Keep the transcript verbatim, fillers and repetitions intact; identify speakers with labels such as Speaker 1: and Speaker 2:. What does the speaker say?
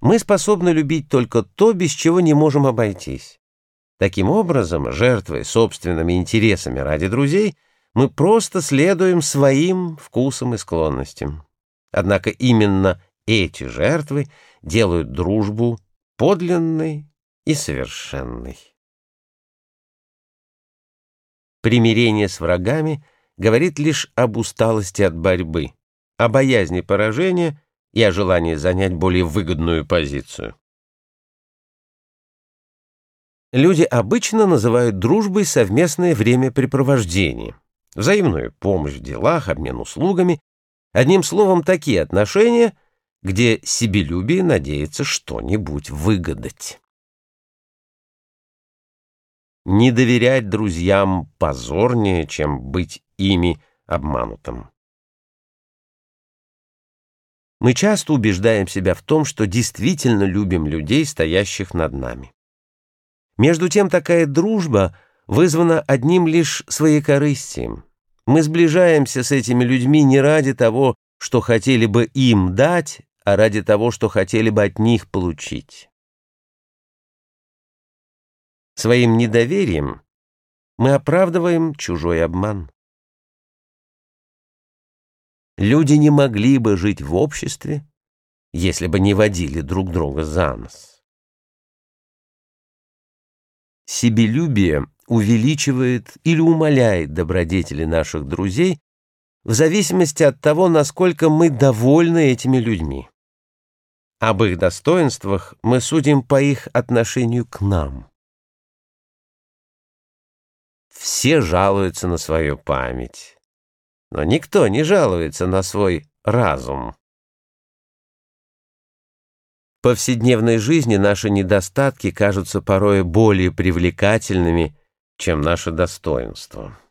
Speaker 1: Мы способны любить только то, без чего не можем обойтись. Таким образом, жертвуя собственными интересами ради друзей, мы просто следуем своим вкусам и склонностям. Однако именно эти жертвы делают дружбу подлинной и совершенной. Примирение с врагами говорит лишь об усталости от борьбы, о боязни поражения и о желании занять более выгодную позицию. Люди обычно называют дружбой совместное времяпрепровождение, взаимную помощь в делах, обмен услугами, одним словом, такие отношения, где себелюбие надеется что-нибудь выгадать. Не доверять друзьям позорнее, чем быть ими обманутым. Мы часто убеждаем себя в том, что действительно любим людей, стоящих над нами. Между тем, такая дружба вызвана одним лишь своекорыстием. Мы сближаемся с этими людьми не ради того, что хотели бы им дать, а ради того, что хотели бы от них получить. Своим недоверием мы оправдываем чужой обман. Люди не могли бы жить в обществе, если бы не водили друг друга за нос. Себелюбие увеличивает или умаляет добродетели наших друзей в зависимости от того, насколько мы довольны этими людьми. Об их достоинствах мы судим по их отношению к нам. Все жалуются на свою память, но никто не жалуется на свой разум. В повседневной жизни наши недостатки кажутся порой более привлекательными, чем наше достоинство.